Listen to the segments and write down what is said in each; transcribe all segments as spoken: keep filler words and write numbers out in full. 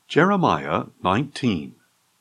Jeremiah nineteen.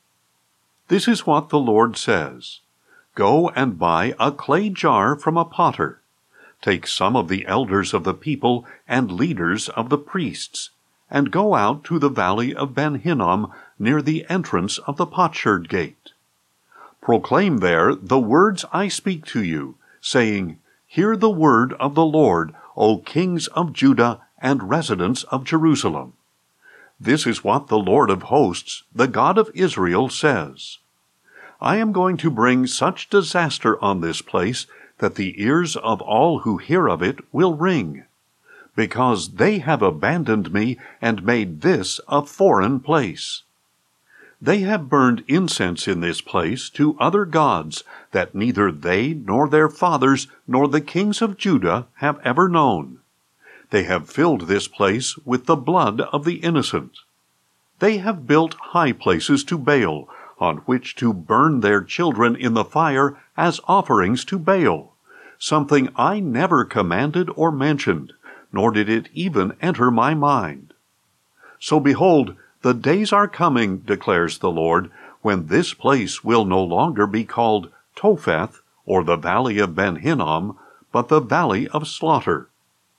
This is what the Lord says: Go and buy a clay jar from a potter. Take some of the elders of the people and leaders of the priests, and go out to the valley of Ben Hinnom near the entrance of the potsherd gate. Proclaim there the words I speak to you, saying, Hear the word of the Lord, O kings of Judah and residents of Jerusalem. This is what the Lord of hosts, the God of Israel, says: I am going to bring such disaster on this place that the ears of all who hear of it will ring, because they have abandoned me and made this a foreign place. They have burned incense in this place to other gods that neither they nor their fathers nor the kings of Judah have ever known. They have filled this place with the blood of the innocent. They have built high places to Baal, on which to burn their children in the fire as offerings to Baal, something I never commanded or mentioned, nor did it even enter my mind. So behold, the days are coming, declares the Lord, when this place will no longer be called Topheth, or the valley of Ben Hinnom, but the valley of slaughter.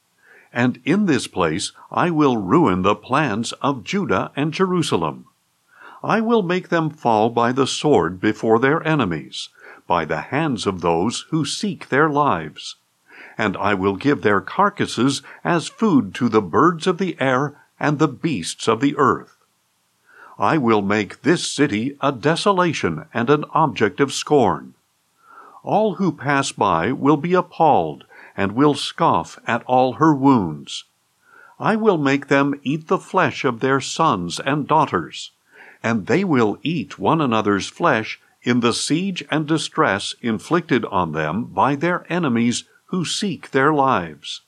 And in this place I will ruin the plans of Judah and Jerusalem. I will make them fall by the sword before their enemies, by the hands of those who seek their lives. And I will give their carcasses as food to the birds of the air and the beasts of the earth. I will make this city a desolation and an object of scorn. All who pass by will be appalled, and will scoff at all her wounds. I will make them eat the flesh of their sons and daughters, and they will eat one another's flesh in the siege and distress inflicted on them by their enemies who seek their lives.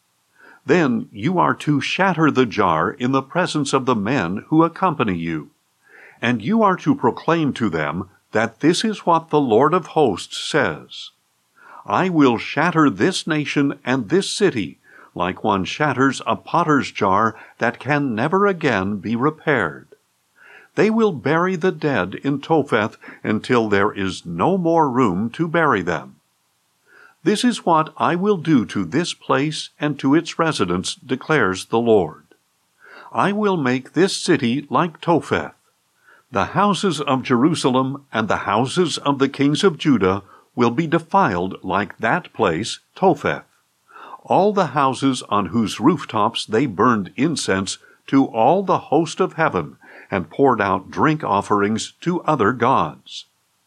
Then you are to shatter the jar in the presence of the men who accompany you, and you are to proclaim to them that this is what the Lord of hosts says: I will shatter this nation and this city, like one shatters a potter's jar that can never again be repaired. They will bury the dead in Topheth until there is no more room to bury them. This is what I will do to this place and to its residents, declares the Lord. I will make this city like Topheth. The houses of Jerusalem and the houses of the kings of Judah will be defiled like that place, Topheth. All the houses on whose rooftops they burned incense to all the host of heaven, and poured out drink offerings to other gods.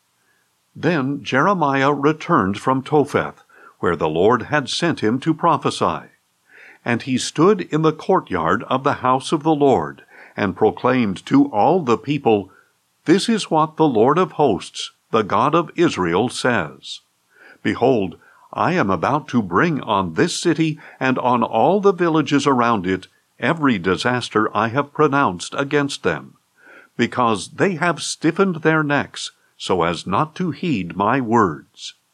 Then Jeremiah returned from Topheth, where the Lord had sent him to prophesy. And he stood in the courtyard of the house of the Lord, and proclaimed to all the people, This is what the Lord of hosts, the God of Israel, says: Behold, I am about to bring on this city and on all the villages around it every disaster I have pronounced against them, because they have stiffened their necks so as not to heed my words.